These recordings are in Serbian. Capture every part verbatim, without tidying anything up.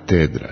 Katedra.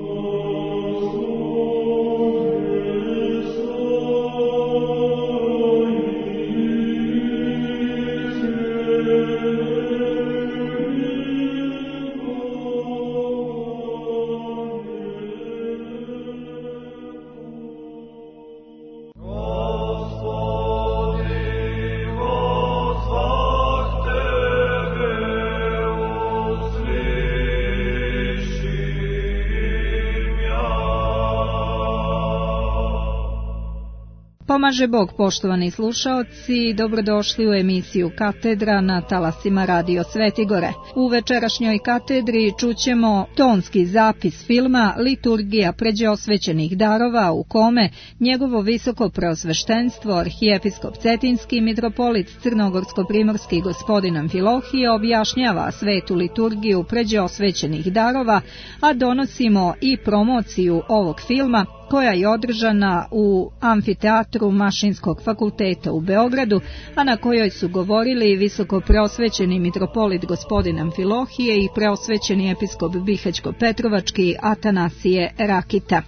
Pomaže Bog, poštovani slušaoci, dobrodošli u emisiju Katedra na talasima Radio Svetigore. U večerašnjoj katedri čućemo tonski zapis filma Liturgija pređeosvećenih darova, u kome njegovo visoko preosveštenstvo arhijepiskop Cetinski mitropolit Crnogorsko-primorski gospodin Amfilohije objašnjava svetu liturgiju pređeosvećenih darova, a donosimo i promociju ovog filma koja je održana u amfiteatru Mašinskog fakulteta u Beogradu, a na kojoj su govorili visoko preosvećeni mitropolit gospodin Amfilohije i preosvećeni episkop Bihaćko-Petrovački Atanasije Rakita.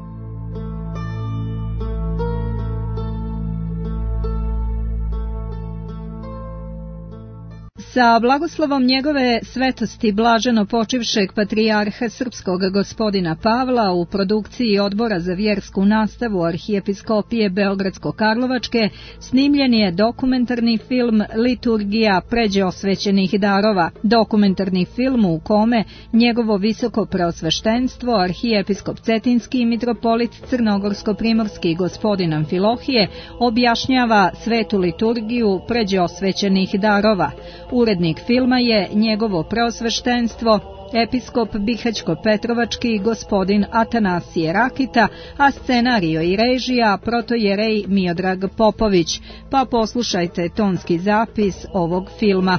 Sa blagoslovom njegove svetosti blaženo počivšeg patrijarha srpskog gospodina Pavla u produkciji Odbora za vjersku nastavu arhijepiskopije Beogradsko-Karlovačke snimljen je dokumentarni film Liturgija pređeosvećenih darova. Dokumentarni film u kome njegovo visoko preosveštenstvo arhijepiskop Cetinski mitropolit Crnogorsko-primorski gospodin Amfilohije objašnjava svetu liturgiju pređeosvećenih darova. Urednik filma je njegovo preosveštenstvo episkop Bihaćko-Petrovački gospodin Atanasije Rakita, a scenario i režija protojerej Miodrag Popović. Pa poslušajte tonski zapis ovog filma.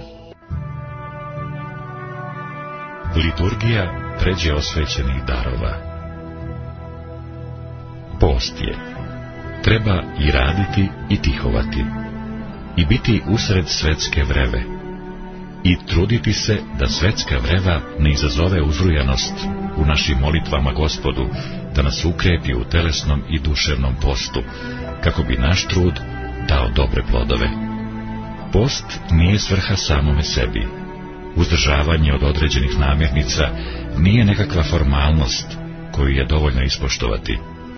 Liturgija pređeosvećenih darova. Post je. Treba i raditi i tihovati. I biti usred svetske vreve. I truditi se da svetska vreva ne izazove uzrujanost u našim molitvama Gospodu, da nas ukrepi u telesnom i duševnom postu, kako bi naš trud dao dobre plodove. Post nije svrha samome sebi. Uzdržavanje od određenih namirnica nije nekakva formalnost koju je dovoljno ispoštovati.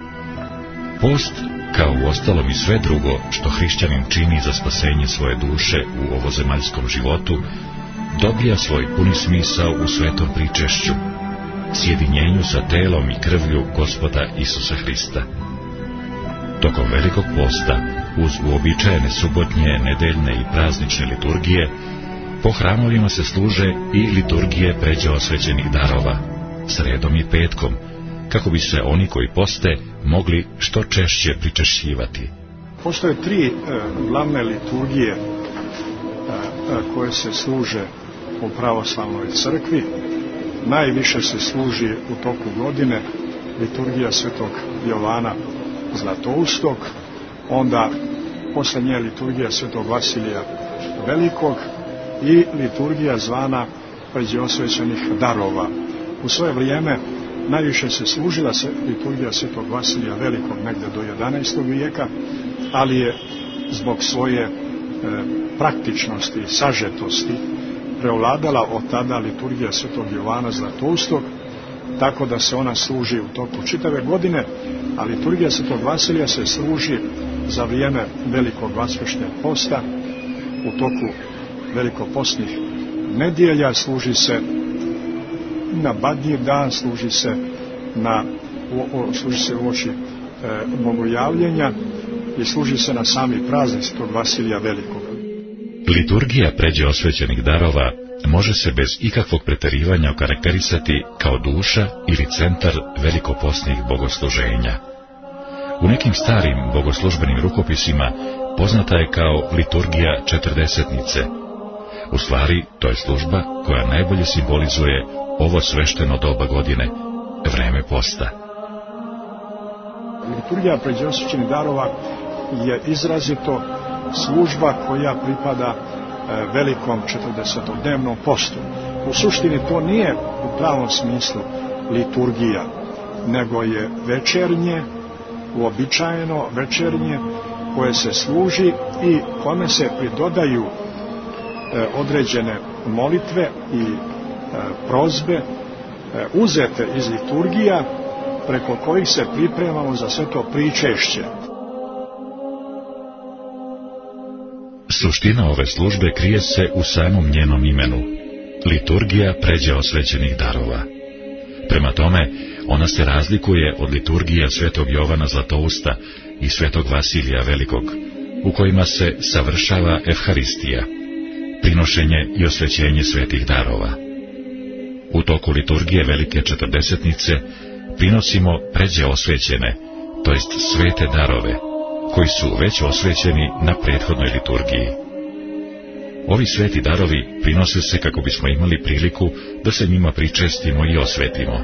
Post, kao u ostalom i sve drugo što hrišćanin čini za spasenje svoje duše u ovozemaljskom životu, dobija svoj puni smisao u svetom pričešću, sjedinjenju sa telom i krvlju Gospoda Isusa Hrista. Tokom velikog posta, uz uobičajene subotnje, nedeljne i praznične liturgije, po hramovima se služe i liturgije pređeosvećenih darova, sredom i petkom, kako bi se oni koji poste mogli što češće pričešćivati. Postoje tri e, glavne liturgije e, koje se služe u pravoslavnoj crkvi. Najviše se služi u toku godine liturgija svetog Jovana Zlatoustog, onda posle nje liturgija svetog Vasilija Velikog i liturgija zvana pređeosvećenih darova. U svoje vrijeme najviše se služila se liturgija svetog Vasilija Velikog negde do jedanaestog vijeka, ali je zbog svoje e, praktičnosti i sažetosti preovladala od tada liturgija svetog Jovana Zlatoustog, tako da se ona služi u toku čitave godine, a liturgija svetog Vasilija se služi za vrijeme velikog vaskršnjeg posta, u toku velikopostnih nedjelja, služi se na Badnji dan, služi se na o, o, služi se u oči e, bogojavljenja i služi se na sami praznik svetog Vasilija Velikog. Liturgija pređeosvećenih darova može se bez ikakvog preterivanja okarakterisati kao duša ili centar velikopostnih bogosluženja. U nekim starim bogoslužbenim rukopisima poznata je kao liturgija četrdesetnice. U stvari, to je služba koja najbolje simbolizuje ovo svešteno doba godine, vreme posta. Liturgija pređeosvećenih darova je izrazito služba koja pripada e, velikom četrdesetodnevnom postu. U suštini to nije u pravom smislu liturgija, nego je večernje, uobičajeno večernje, koje se služi i kome se pridodaju e, određene molitve i e, prozbe e, uzete iz liturgija, preko kojih se pripremamo za sve to pričešće. Suština ove službe krije se u samom njenom imenu. Liturgija pređe osvećenih darova. Prema tome, ona se razlikuje od liturgija svetog Jovana Zlatousta i svetog Vasilija Velikog, u kojima se savršava Evharistija, prinošenje i osvećenje svetih darova. U toku liturgije Velike Četrdesetnice prinosimo pređe osvećene, to jest svete darove, koji su već osvećeni na prethodnoj liturgiji. Ovi sveti darovi prinose se kako bismo imali priliku da se njima pričestimo i osvetimo.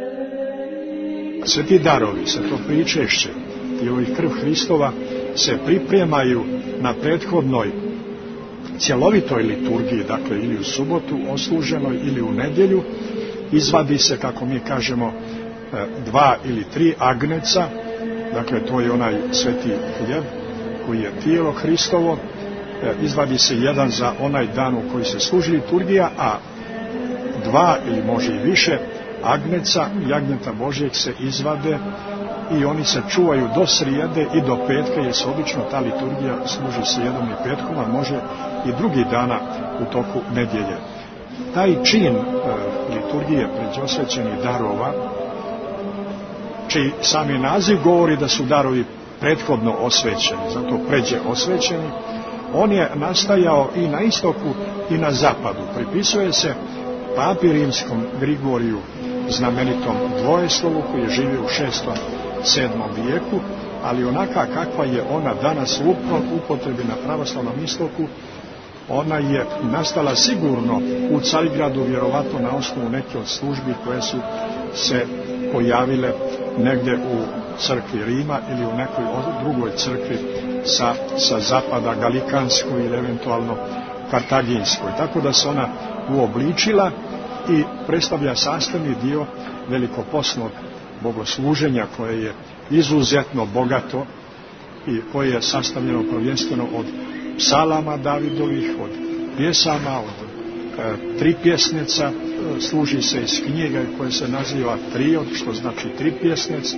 Sveti darovi, se to pričešće i ovih krv Hristova se pripremaju na prethodnoj cjelovitoj liturgiji, dakle ili u subotu osluženoj ili u nedjelju. Izvadi se, kako mi kažemo, dva ili tri agneca, dakle to je onaj sveti hljeb koji je tijelo Hristovo, izvadi se jedan za onaj dan u koji se služi liturgija, a dva ili može i više agneca, jagnjeta Božjeg se izvade i oni se čuvaju do srijede i do petka, jer se obično ta liturgija služi srijedom i petkom, a može i drugi dana u toku nedjelje. Taj čin e, liturgije pređe osvećenih darova, čiji sami naziv govori da su darovi prethodno osvećeni, zato pređe osvećeni, on je nastajao i na istoku i na zapadu. Pripisuje se papi rimskom Grigoriju, znamenitom dvojeslovu, koji je živio u šestom sedmom vijeku, ali onaka kakva je ona danas u upotrebi na pravoslavnom istoku, ona je nastala sigurno u Carigradu, vjerovatno na osnovu neke od službi koje su se pojavile negdje u crkvi Rima ili u nekoj drugoj crkvi sa, sa zapada, Galikanskoj ili eventualno Kartaginskoj. Tako da se ona uobličila i predstavlja sastavni dio velikoposnog bogosluženja, koje je izuzetno bogato i koje je sastavljeno prvenstveno od psalama Davidovih, od pjesama, od e, tri pjesneca, e, služi se iz knjiga koje se naziva triod, što znači tri pjesnec.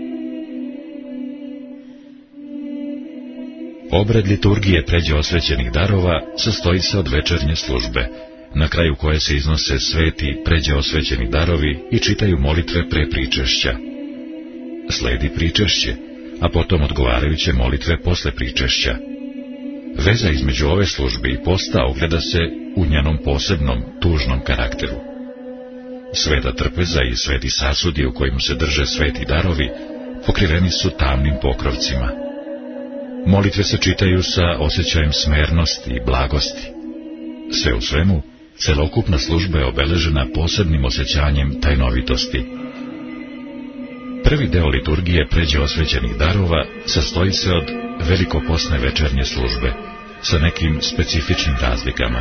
Obred liturgije pređe osvećenih darova sastoji se od večernje službe, na kraju koje se iznose sveti pređe osvećeni darovi i čitaju molitve pre pričešća. Sledi pričešće, a potom odgovarajuće molitve posle pričešća. Veza između ove službe i posta ogleda se u njenom posebnom, tužnom karakteru. Sveta trpeza i sveti sasudi u kojim se drže sveti darovi pokriveni su tamnim pokrovcima. Molitve se čitaju sa osjećajem smernosti i blagosti. Sve u svemu, celokupna služba je obeležena posebnim osjećanjem tajnovitosti. Prvi deo liturgije pređe osvećenih darova sastoji se od velikoposne večernje službe sa nekim specifičnim razlikama.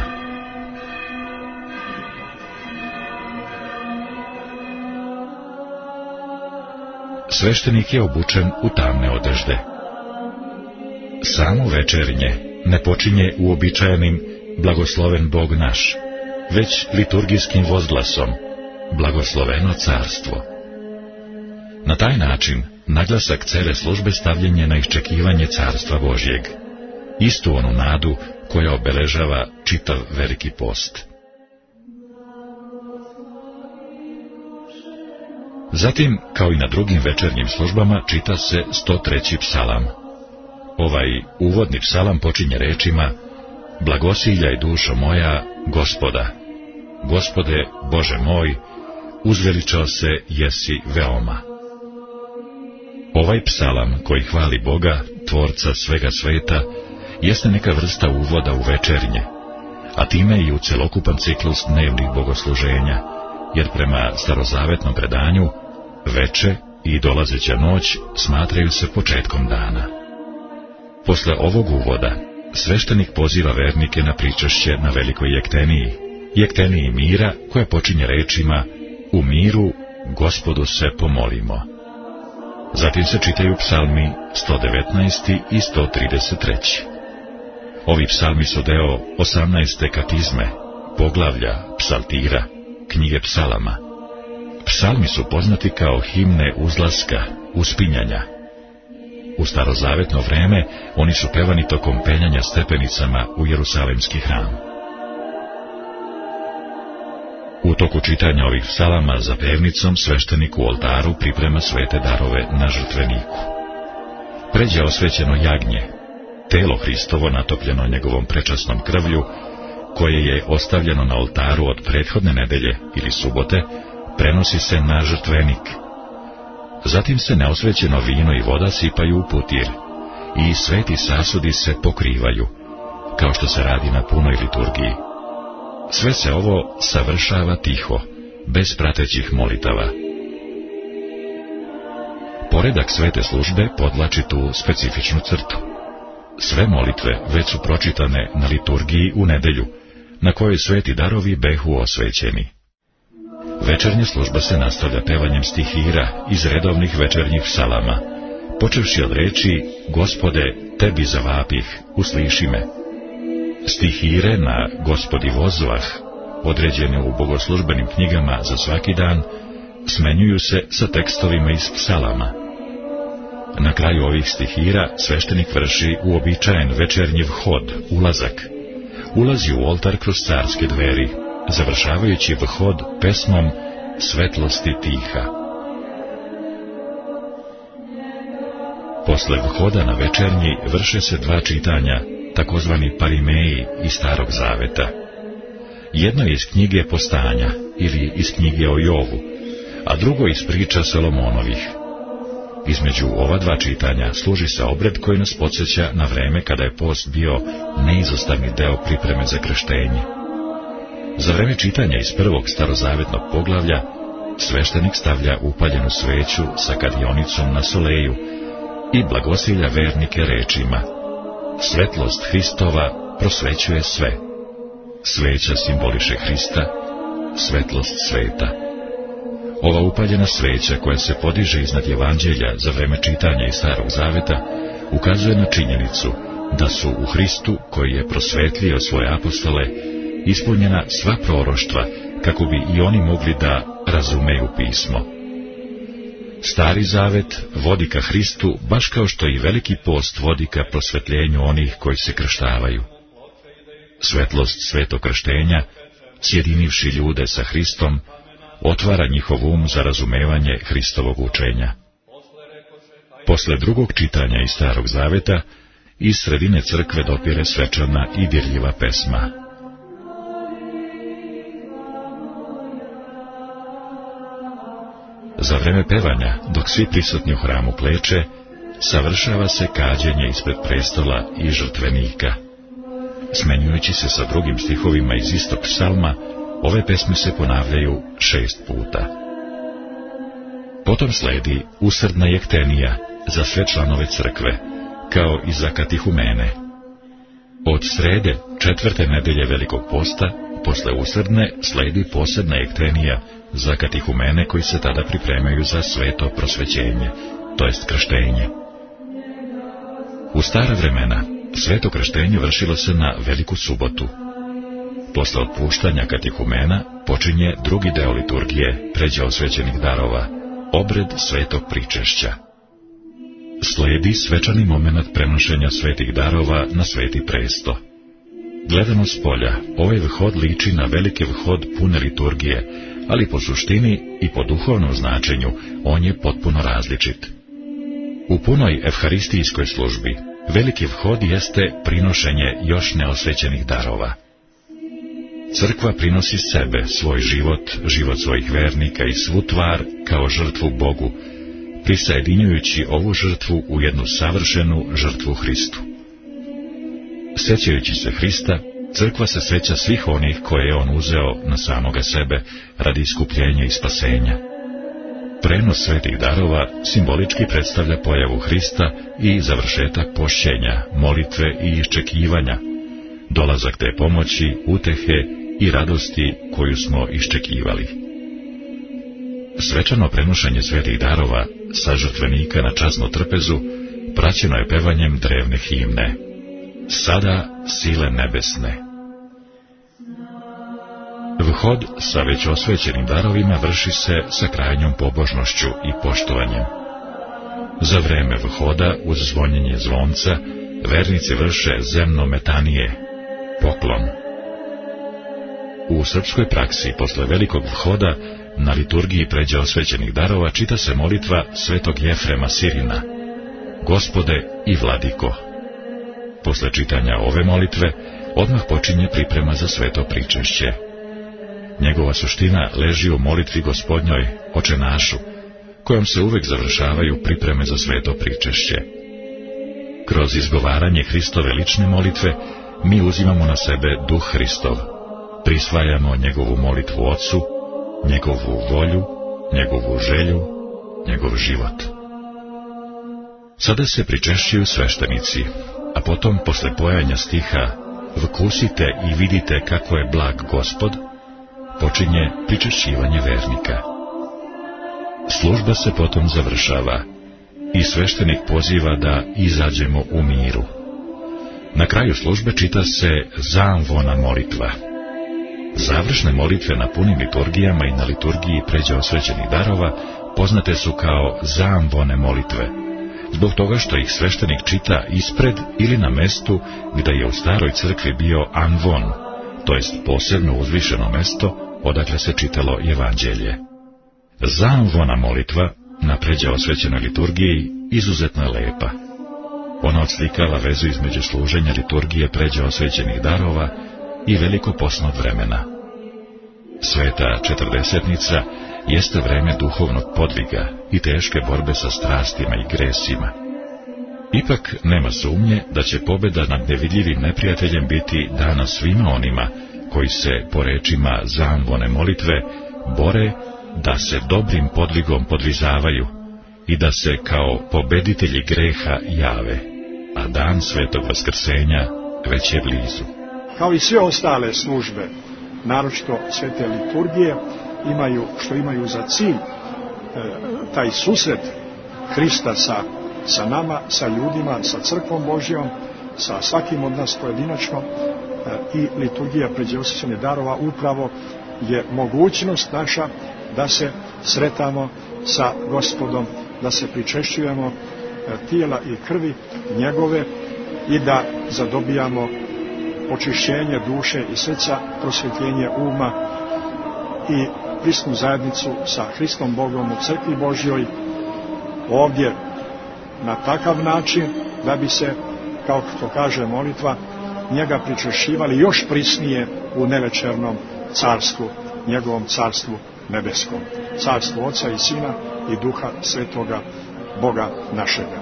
Sveštenik je obučen u tamne odežde. Samo večernje ne počinje uobičajenim blagosloven Bog naš, već liturgijskim vozglasom blagosloveno carstvo. Na taj način naglasak cele službe stavljen je na iščekivanje carstva Božjeg, istu onu nadu koja obeležava čitav veliki post. Zatim, kao i na drugim večernjim službama, čita se sto treći psalam. Ovaj uvodni psalam počinje rečima: Blagosiljaj dušo moja Gospoda, Gospode Bože moj, uzveličao se jesi veoma. Ovaj psalam koji hvali Boga, tvorca svega sveta, jeste neka vrsta uvoda u večernje, a time i u celokupan ciklus dnevnih bogosluženja, jer prema starozavetnom predanju veče i dolazeća noć smatraju se početkom dana. Posle ovog uvoda sveštenik poziva vernike na pričešće na velikoj jekteniji, jekteniji mira, koja počinje rečima: u miru Gospodu se pomolimo. Zatim se čitaju psalmi sto devetnaest i sto trideset tri. Ovi psalmi su deo osamnaeste katizme, poglavlja, psaltira, knjige psalama. Psalmi su poznati kao himne uzlaska, uspinjanja. U starozavetno vreme oni su pevani tokom penjanja stepenicama u Jerusalemski hram. U toku čitanja ovih psalama za pevnicom sveštenik u oltaru priprema svete darove na žrtveniku. Pređe osvećeno jagnje, telo Hristovo natopljeno njegovom prečasnom krvlju, koje je ostavljeno na oltaru od prethodne nedelje ili subote, prenosi se na žrtvenik. Zatim se neosvećeno vino i voda sipaju u putir i sveti sasudi se pokrivaju, kao što se radi na punoj liturgiji. Sve se ovo savršava tiho, bez pratećih molitava. Poredak svete službe podvlači tu specifičnu crtu. Sve molitve već su pročitane na liturgiji u nedelju, na kojoj sveti darovi behu osvećeni. Večernja služba se nastavlja pevanjem stihira iz redovnih večernjih psalama, počevši od reči Gospode, tebi zavapih, usliši me. Stihire na Gospodi vozvah, određene u bogoslužbenim knjigama za svaki dan, smenjuju se sa tekstovima iz psalama. Na kraju ovih stihira sveštenik vrši uobičajen večernji vhod, ulazak. Ulazi u oltar kroz carske dveri, završavajući vhod pesmom Svetlosti tiha. Posle vhoda na večernji vrše se dva čitanja, takozvani parimeji iz Starog Zaveta. Jedno je iz knjige Postanja ili iz knjige o Jovu, a drugo iz priča Solomonovih. Između ova dva čitanja služi se obred koji nas podsjeća na vreme kada je post bio neizostavni deo pripreme za krštenje. Za vreme čitanja iz prvog starozavetnog poglavlja sveštenik stavlja upaljenu sveću sa kadionicom na soleju i blagosilja vernike rečima: Svetlost Hristova prosvećuje sve. Sveća simboliše Hrista, svetlost sveta. Ova upaljena sveća koja se podiže iznad evanđelja za vreme čitanja iz Starog Zaveta ukazuje na činjenicu da su u Hristu, koji je prosvetlio svoje apostole, ispunjena sva proroštva kako bi i oni mogli da razumeju pismo. Stari Zavet vodi ka Hristu baš kao što i veliki post vodi ka prosvetljenju onih koji se krštavaju. Svetlost svetog krštenja, sjedinivši ljude sa Hristom, otvara njihov um za razumevanje Hristovog učenja. Posle drugog čitanja iz Starog Zaveta, iz sredine crkve dopire svečana i dirljiva pesma. Za vreme pevanja, dok svi prisutni u hramu kleče, savršava se kađenje ispred prestola i žrtvenika. Smenjujući se sa drugim stihovima iz istog psalma, ove pesme se ponavljaju šest puta. Potom sledi usrdna jektenija za sve članove crkve, kao i za katihumene. Od srede četvrte nedelje Velikog posta, posle usrdne, sledi posebna jektenija za katihumene koji se tada pripremaju za sveto prosvećenje, to jest krštenje. U stara vremena sveto krštenje vršilo se na Veliku subotu. Posle otpuštanja katihumena počinje drugi deo liturgije, pređe osvećenih darova, obred svetog pričešća. Sledi svečani moment prenošenja svetih darova na sveti presto. Gledano s polja, ovaj vhod liči na veliki vhod pune liturgije, ali po suštini i po duhovnom značenju on je potpuno različit. U punoj evharistijskoj službi veliki vhod jeste prinošenje još neosvećenih darova. Crkva prinosi sebe, svoj život, život svojih vernika i svu tvar kao žrtvu Bogu, prisajedinjujući ovu žrtvu u jednu savršenu žrtvu Hristu. Sjećajući se Hrista, crkva se sjeća svih onih koje je on uzeo na samoga sebe radi iskupljenja i spasenja. Prenos svetih darova simbolički predstavlja pojavu Hrista i završetak pošćenja, molitve i iščekivanja, dolazak te pomoći, utehe i radosti koju smo iščekivali. Svečano prenošenje svetih darova sa žrtvenika na časnu trpezu praćeno je pevanjem drevne himne Sada sile nebesne. Vhod sa već osvećenim darovima vrši se sa krajnjom pobožnošću i poštovanjem. Za vreme vhoda, uz zvonjenje zvonca, vernici vrše zemno metanije, poklon. U srpskoj praksi, posle velikog vhoda, na liturgiji pređe osvećenih darova čita se molitva svetog Jefrema Sirina, Gospode i Vladiko. Posle čitanja ove molitve, odmah počinje priprema za sveto pričešće. Njegova suština leži u molitvi Gospodnjoj, Oče našu, kojom se uvek završavaju pripreme za sveto pričešće. Kroz izgovaranje Hristove lične molitve, mi uzimamo na sebe Duh Hristov, prisvajamo njegovu molitvu Otcu, njegovu volju, njegovu želju, njegov život. Sada se pričešćuju sveštenici, a potom, posle pojanja stiha Vkusite i vidite kako je blag Gospod, počinje pričešćivanje vernika. Služba se potom završava i sveštenik poziva da izađemo u miru. Na kraju službe čita se zamvona molitva. Završne molitve na punim liturgijama i na liturgiji pređe osvećenih darova poznate su kao zamvone molitve, zbog toga što ih sveštenik čita ispred ili na mestu gde je u staroj crkvi bio anvon, to jest posebno uzvišeno mesto odakle se čitalo evanđelje. Zamvona molitva na pređe osvećenoj liturgiji izuzetno je lepa. Ona odslikava vezu između služenja liturgije pređe osvećenih darova i velikopostnog vremena. Sveta četrdesetnica jeste vreme duhovnog podviga i teške borbe sa strastima i gresima. Ipak nema sumnje da će pobeda nad nevidljivim neprijateljem biti dana svima onima koji se, po rečima zamvone molitve, bore da se dobrim podvigom podvizavaju i da se kao pobeditelji greha jave, a dan svetog vaskrsenja već je blizu. Kao i sve ostale službe, naročito svete liturgije, imaju, što imaju za cilj e, taj susret Hrista sa, sa nama, sa ljudima, sa crkvom Božjom, sa svakim od nas pojedinačno, e, i liturgija pređe osvećenih darova upravo je mogućnost naša da se sretamo sa Gospodom, da se pričešćujemo e, tijela i krvi njegove i da zadobijamo očišćenje duše i srca, prosvjetljenje uma i prisnu zajednicu sa Hristom Bogom u crkvi Božjoj, ovdje na takav način da bi se, kao to kaže molitva, njega pričešćivali još prisnije u nevečernom carstvu, njegovom carstvu nebeskom, carstvu Oca i Sina i Duha Svetoga Boga našega.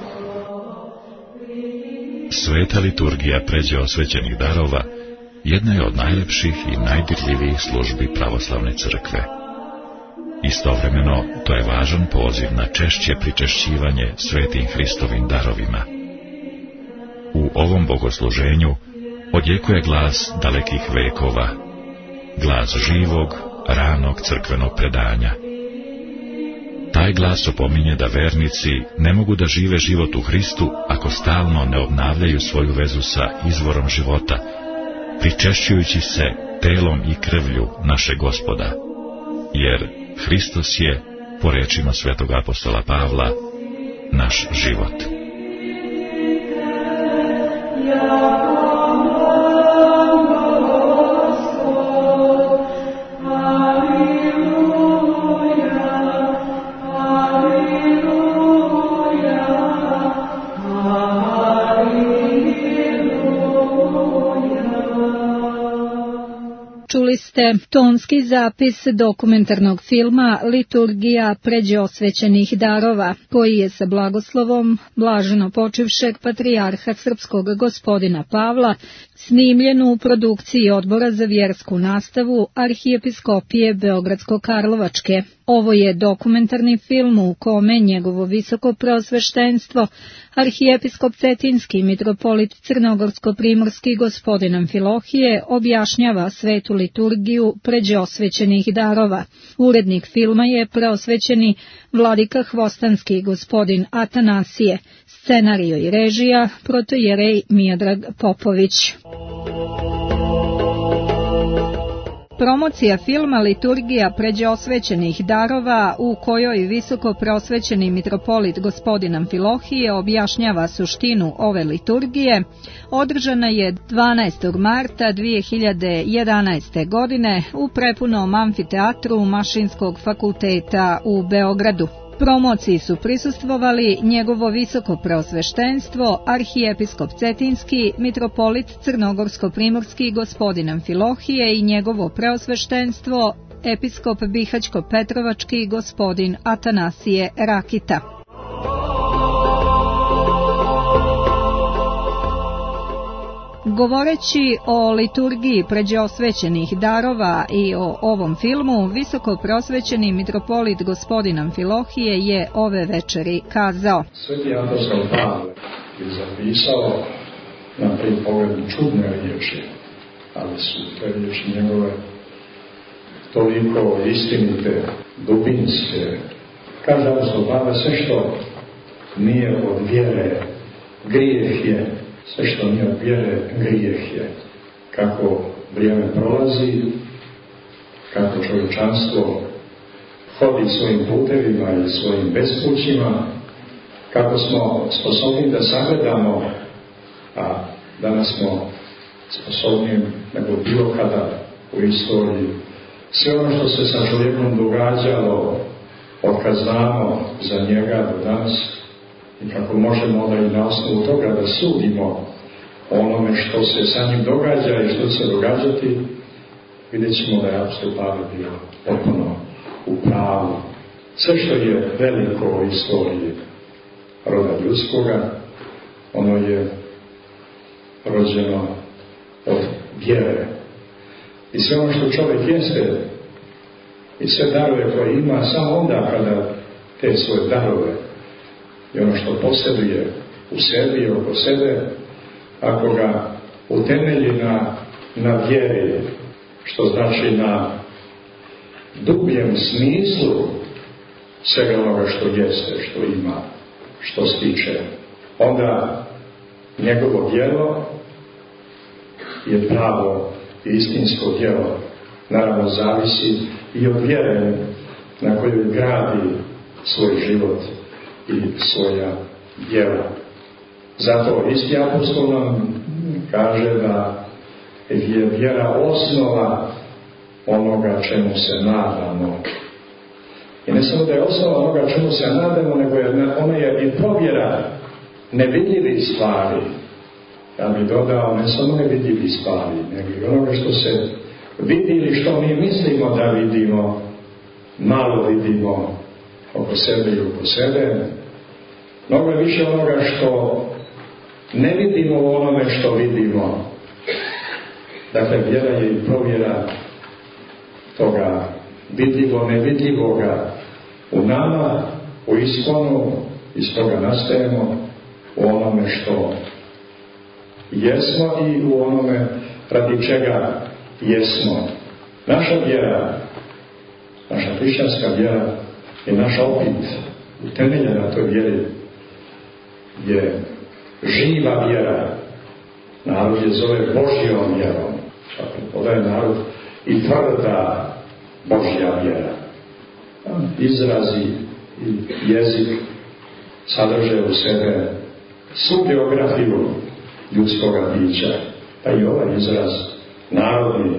Sveta liturgija pređe osvećenih darova jedna je od najlepših i najdirljivijih službi pravoslavne crkve. Istovremeno, to je važan poziv na češće pričešćivanje svetim Hristovim darovima. U ovom bogosluženju odjekuje glas dalekih vekova, glas živog, ranog crkvenog predanja. Taj glas opominje da vernici ne mogu da žive život u Hristu ako stalno ne obnavljaju svoju vezu sa izvorom života, pričešćujući se telom i krvlju naše Gospoda, jer Hristos je, po rečima svetog apostola Pavla, naš život. Čuli ste tonski zapis dokumentarnog filma Liturgija pređe osvećenih darova, koji je sa blagoslovom blaženo počivšeg patrijarha srpskog gospodina Pavla snimljen u produkciji Odbora za vjersku nastavu Arhijepiskopije Beogradsko-Karlovačke. Ovo je dokumentarni film u kome njegovo visoko preosveštenstvo, arhijepiskop Cetinski mitropolit Crnogorsko-primorski gospodin Amfilohije objašnjava svetu liturgiju pređeosvećenih darova. Urednik filma je preosvećeni vladika Hvostanski gospodin Atanasije, scenario i režija protojerej Miodrag Popović. Promocija filma Liturgija pređeosvećenih darova, u kojoj visoko preosvećeni mitropolit gospodin Amfilohije objašnjava suštinu ove liturgije, održana je dvanaestog marta dvije hiljade jedanaeste. godine u prepunom amfiteatru Mašinskog fakulteta u Beogradu. Promociji su prisustvovali njegovo visoko preosveštenstvo, arhijepiskop Cetinski, mitropolit Crnogorsko-primorski gospodin Amfilohije i njegovo preosveštenstvo, episkop Bihaćko-Petrovački gospodin Atanasije Rakita. Govoreći o liturgiji pređeosvećenih darova i o ovom filmu, visoko preosvećeni mitropolit gospodin Amfilohije je ove večeri kazao: Sveti apostol Pavle je zapisao na prvi pogled čudne riječi, ali su te riječi njegove toliko istinite, dubinske. Kaže apostol Pavle, sve što nije od vjere, grijeh je. Sve što nije od vjere, grijeh je. Kako vrijeme prolazi, kako čovječanstvo hodi svojim putevima i svojim bespućima, kako smo sposobni da sagledamo, a danas smo sposobni nego bilo kada u istoriji, sve ono što se sa čovjekom događalo od kad znamo za njega do danas, i kako možemo da i na osnovu toga da sudimo onome što se sa njim događa i što će se događati, vidjet ćemo da je apostol Pavle bio potpuno u pravu. Sve što je veliko u istoriji roda ljudskoga, ono je rođeno od vjere. I sve ono što čovjek jeste i sve darove koje ima, samo onda kada te svoje darove i ono što posjeduje u sebi i oko sebe, ako ga utemelji na, na vjeri, što znači na dubljem smislu svega onoga što jeste, što ima, što stiče, onda njegovo djelo je pravo i istinsko djelo. Naravno zavisi i od vjere na kojoj gradi svoj život i svoja djela. Zato isti apostol nam kaže da je vjera osnova onoga čemu se nadamo. I ne samo da je osnova onoga čemu se nadamo, nego je, ona je i provjera nevidljivih stvari. Ja bih dodao, ne samo nevidljivih stvari, nego i onoga što se vidi ili što mi mislimo da vidimo, malo vidimo oko sebe i oko sebe. Mnogo je više onoga što ne vidimo u onome što vidimo. Dakle, vjera je i provjera toga vidljivo, nevidljivoga u nama, u isponu, iz toga nastajemo, u onome što jesmo i u onome radi čega jesmo. Naša vjera, naša hrišćanska vjera i naš opit utemeljen na toj vjeri je živa vjera. Narod je zove Božjom vjerom. Podaje narod i tvrda Božja vjera. Izrazi i jezik sadrže u sebe svu geografiju ljudskoga bića. Pa i ovaj izraz narodni,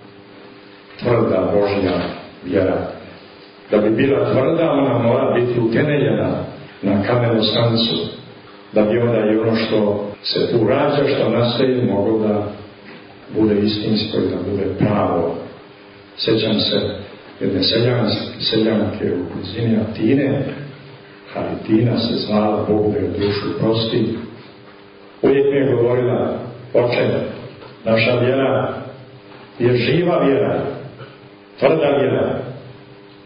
tvrda Božja vjera. Da bi bila tvrda, ona mora biti utemeljena na kamenu stancu. Da bi onda i ono što se tu rađa, što nastaje, moglo da bude istinsko i da bude pravo. Sjećam se jedne seljanke u blizini Atine, Haritina se zvala, Bog da je dušu prosti. Uvijek mi je govorila: oče, naša vjera je živa vjera, tvrda vjera. I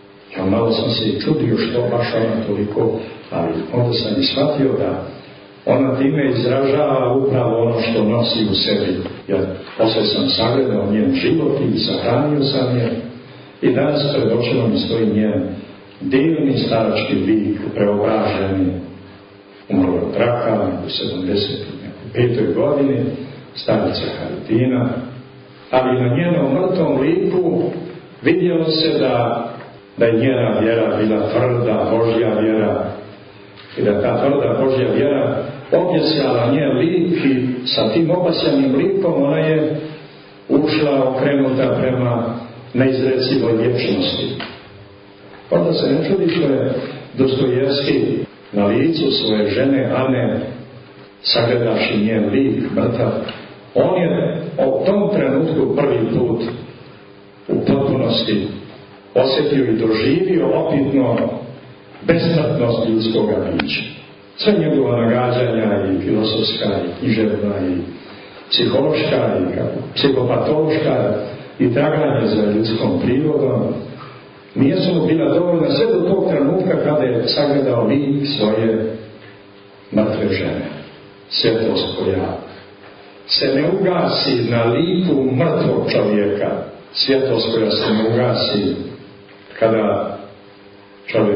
A malo sam se i čudio što baš ona toliko, ali onda sam i shvatio da ona time izražava upravo ono što nosi u sebi. Ja posle sam sagledao njen život i sahranio sam je i danas pred očima mi stoji njen divni starački lik, preobraženi, umro od raka u sedamdeset petoj godini, starica Haritina, ali na njenom mrtvom liku vidjelo se da, da je njena vjera bila tvrda Božja vjera i da ta tvrda Božja vjera objesjala njen lik i sa tim obasjanim likom ona je ušla okrenuta prema neizrecivoj vječnosti. Onda se ne čudi što je Dostojevski na licu svoje žene Ane, sagledavši njen lik mrtav, on je u tom trenutku prvi put u potpunosti osjetio i doživio opitno besmrtnost ljudskoga bića. Sve njegova nagađanja i filosofska i književna i psihološka i psihopatološka i traganje za ljudskom prirodom nisu mu bila dovoljna sve do tog trenutka kada je sagledao lik svoje mrtve žene. Svjetlost koja se ne ugasi na liku mrtvog čovjeka, svjetlost koja se ne ugasi kada čovjek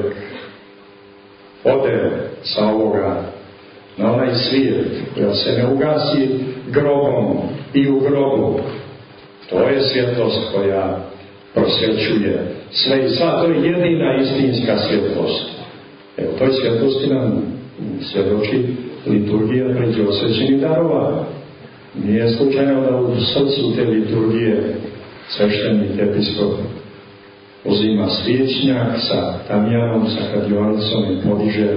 ode sa ovoga na onaj svijet, koja se ne ugasi grobom i u grobu. To je svjetlost koja prosvećuje sve i sva, to je jedina istinska svjetlost. Evo, toj svjetlosti nam svjedoči liturgija pređosvećenih darova. Nije slučajno da u srcu te liturgije sveštenik episkop uzima svijećnjak sa tamjanom, sa kadionicom i podiže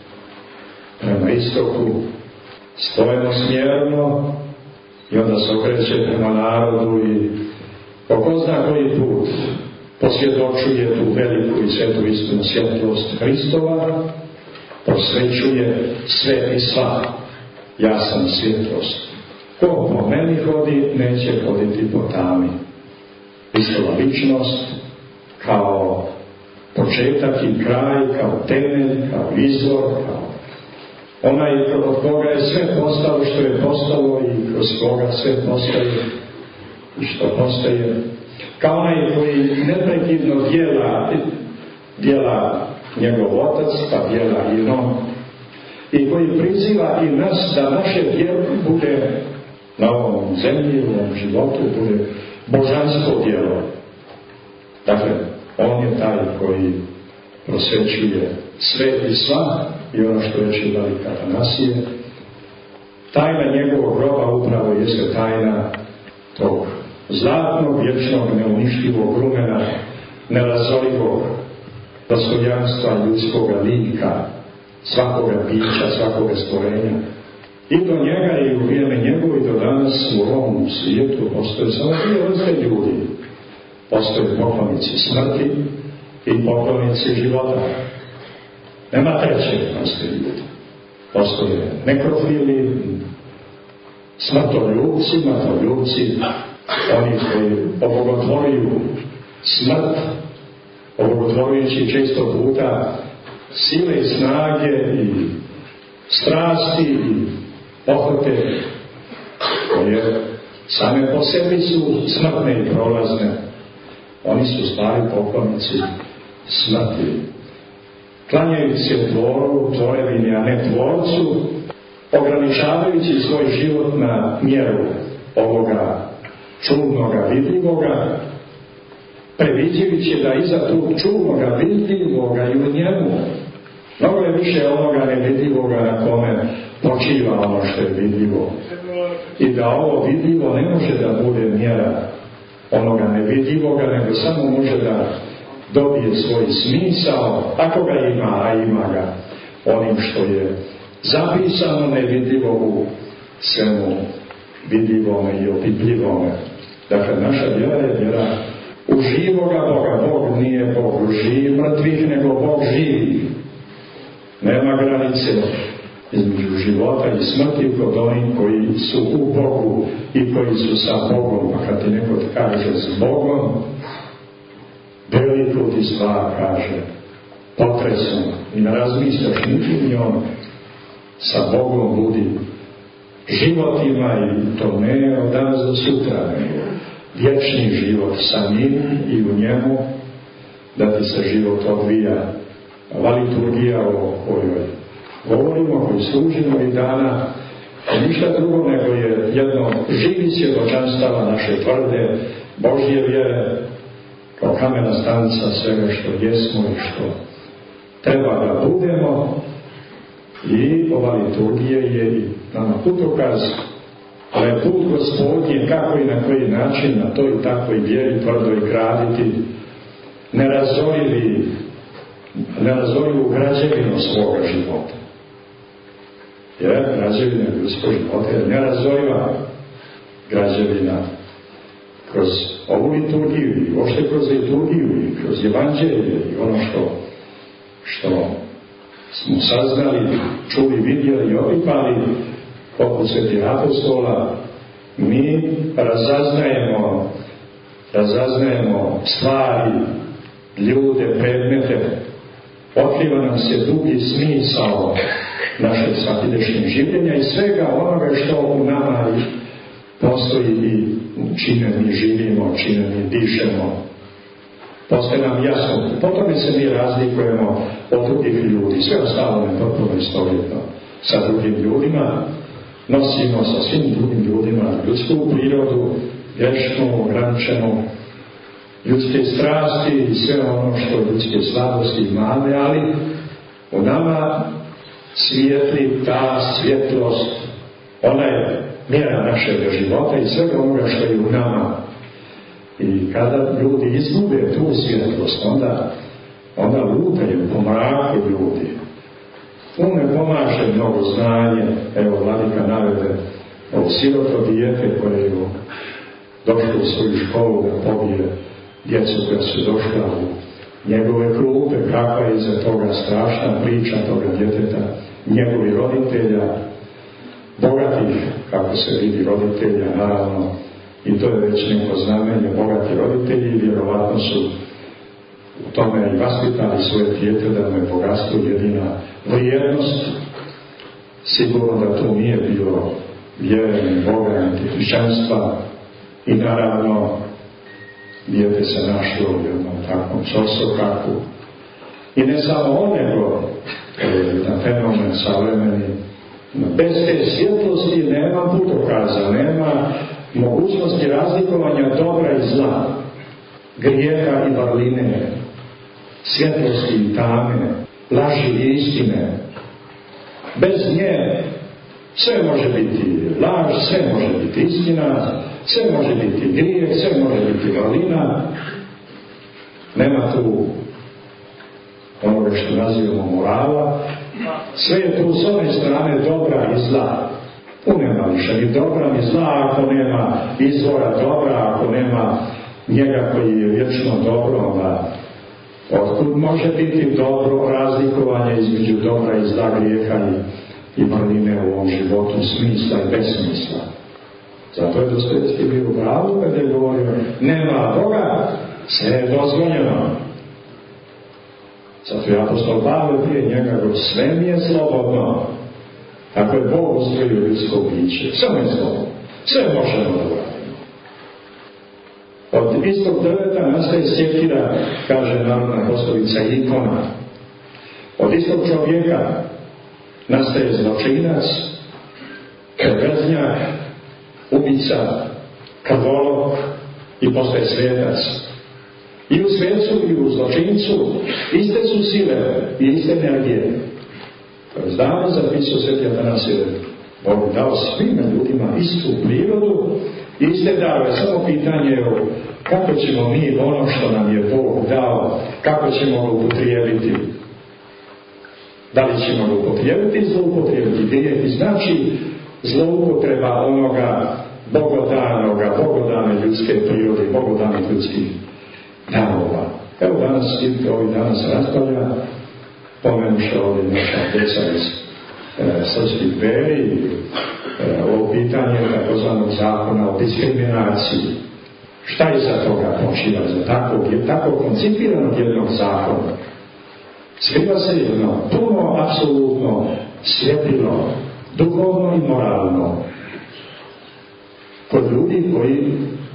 prema istoku, stojeno smjerno, i onda se okreće prema narodu i ko zna koji put posvjedočuje tu veliku i svetu istinu svjetlost Hristova, prosvećuje sve i sva. Ja sam svjetlost. Ko po meni hodi, neće hoditi po tami. Hristova ličnost kao početak i kraj, kao temelj, kao izvor, kao onaj od koga je sve postalo što je postalo i kroz koga sve postaje i što postaje, kao onaj koji neprekidno djela, djela njegov otac, pa djela i on, i koji priziva i nas da naše djelo bude na ovom zemlji, u ovom životu, bude božansko djelo. Dakle, on je taj koji prosvećuje sve i sva, i ono što reče velika Atanasije. Tajna njegovog groba upravo jeste tajna tog zlatnog, vječnog, neuništivog rumena, nerazorivog dostojanstva ljudskoga lika, svakoga bića, svakoga stvorenja. I do njega i u vrijeme njegovo i do danas u ovom svijetu postoje samo dvije vrste ljudi. Postoje poklonici smrti i poklonici života. Nema treće vrste ljudi. Postoje nekrofili, smrtoljubci, mrtvoljubci, oni koji obogotvoruju smrt, obogotvorujući često puta sile i snage i strasti i pohote koje same po sebi su smrtne i prolazne. Oni su stvari poklonici smrti. Klanjaju se tvoru, tvorevini, a ne tvorcu, ograničavajući svoj život na mjeru ovoga čudnoga vidljivoga, previđujući da iza tog čudnoga vidljivoga i u njemu mnogo je više onoga nevidljivoga na kome počiva ono što je vidljivo. I da ovo vidljivo ne može da bude mjera onoga nevidljivoga, nego samo može da dobije svoj smisao, ako ga ima, a ima ga, onim što je zapisano nevidljivo u svemu vidljivome i opipljivome. Dakle, naša vjera je vjera u živoga Boga. Bog nije Bog živ mrtvih, nego Bog živi. Nema granice između života i smrti kod onih koji su u Bogu i koji su sa Bogom. A kad ti neko kaže s Bogom, veliku ti stvar, kaže, potresno i ne razmisliš niti njom, sa Bogom budi. Život ima i to ne od danas do sutra, nego vječni život sa njim i u njemu, da ti se život odvija. Ova liturgija o kojoj govorimo, koju služimo i dana, a ništa drugo nego je jedno živi svjedočanstava naše tvrde Božje vjere, kao kamena stanica svega što jesmo i što treba da budemo. I ova liturgija je i nama putokaz, ali je put Gospodnji kako i na koji način na toj takvoj vjeri tvrdoj graditi nerazorivi, nerazorivu građevinu svoga života. Jer građevina ljudskog života je nerazoriva građevina kroz ovu liturgiju i uopšte kroz liturgiju i kroz evanđelje i ono što, što smo saznali, čuli, vidjeli i opipali poput svetih apostola, mi razaznajemo razaznajemo stvari, ljude, predmete, otkriva nam se dugi smisao našeg svakidašnjeg življenja i svega onoga što u nama postoji i čime mi živimo, čime mi dišemo. Postaje nam jasno, po tome se mi razlikujemo od drugih ljudi, sve ostalo je potpuno istovjetno sa drugim ljudima, nosimo sa svim drugim ljudima ljudsku prirodu, vječnu, ograničenu, ljudske strasti i sve ono što ljudske slabosti i mane, ali u nama svijetli ta svjetlost, ona je mjera našeg života i svega onoga što je u nama. I kada ljudi izgube tu svjetlost, onda, onda lutaju po mraku ljudi. Tu ne pomaže mnogo znanje. Evo, vladika navede ovo siroto dijete koje je došlo u svoju školu da pobije djecu koja su došla u njegove klupe, kakva je iza toga strašna priča toga djeteta, njegovi roditelja, bogatih, kako se vidi, roditelja, naravno, i to je već neko znamenje, bogati roditelji, vjerovatno su u tome i vaspitali svoje dijete da mu je bogatstvo jedina vrijednost. Sigurno da to nije bilo vjere ni Boga, ni hrišćanstva, i naravno dijete se našlo u jednom takvom čosokaku. I ne samo on, nego na fenomen savremeni. Bez te svjetlosti nema putokaza, nema mogućnosti razlikovanja dobra i zla, grijeha i vrline, svjetlosti i tame, laži i istine. Bez nje sve može biti laž, sve može biti istina, sve može biti grijeh, sve može biti vrlina. Nema tu onoga što nazivamo morala. Sve je tu s ove strane dobra i zla. Tu nema više ni dobra ni zla ako nema izvora dobra, ako nema njega koji je vječno dobro, onda otkud može biti dobro razlikovanje između dobra i zla, grijeha i, i vrline u ovom životu, smisla i besmisla. Zato je Dostojevski bio u pravu kada je govorio nema Boga, sve je dozvoljeno. Zato je apostol Pavle prije njega govorio sve mi je slobodno. Ako je Bog ustrojio ljudsko biće, samo je slobodno. Sve možemo da uradimo. Od istog drveta nastaje sjekira, kaže narodna poslovica, ikona. Od istog čovjeka nastaje zločinac, krvnjak, ubica, krvolok i postaje svetac. I u svecu i u zločincu iste su sile i iste energije. Zdavno zapisao sveti Atanasije, Bog dao svima ljudima istu prirodu, iste darove, samo pitanje je kako ćemo mi ono što nam je Bog dao, kako ćemo ga upotrijebiti. Da li ćemo ga upotrijebiti, zloupotrijebiti. Grijeh znači zloupotreba onoga bogodanoga, bogodane ljudske prirode, bogodanih ljudskih darova. Evo danas, vidite, ovih danas raspravlja, pomenuše ovdje naša djeca iz e, srpskih veri, e, ovo pitanje takozvanog zakona o diskriminaciji. Šta je za toga počiva, za takvog, tako koncipiranog jednog zakona? Skriva se jedno puno, apsolutno svjetilo, duhovno i moralno, kod ljudi koji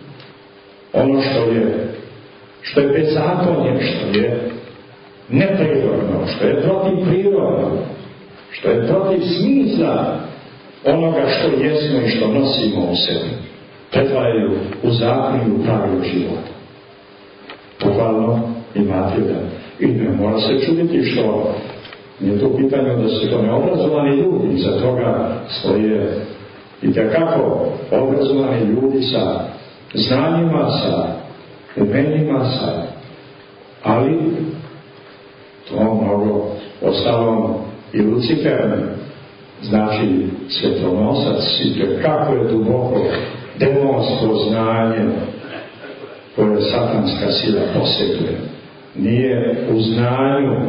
ono što je što je bezakonje, što je neprirodno, što je protiv prirodno, što je protiv smisla onoga što jesmo i što nosimo u sebi, pretvaraju u zakon i u pravilo života. Pohvalno i materijalno. I ne mora se čuditi što nije to pitanje da su to neobrazovani ljudi, za toga stoje i tekako obrazovani ljudi sa znanjima, sa umenjima, sa, ali to mnogo ostalom i Lucifer, znači svjetonosac, i tekako je duboko demonsko znanje koje satanska sila posjeduje. Nije u znanju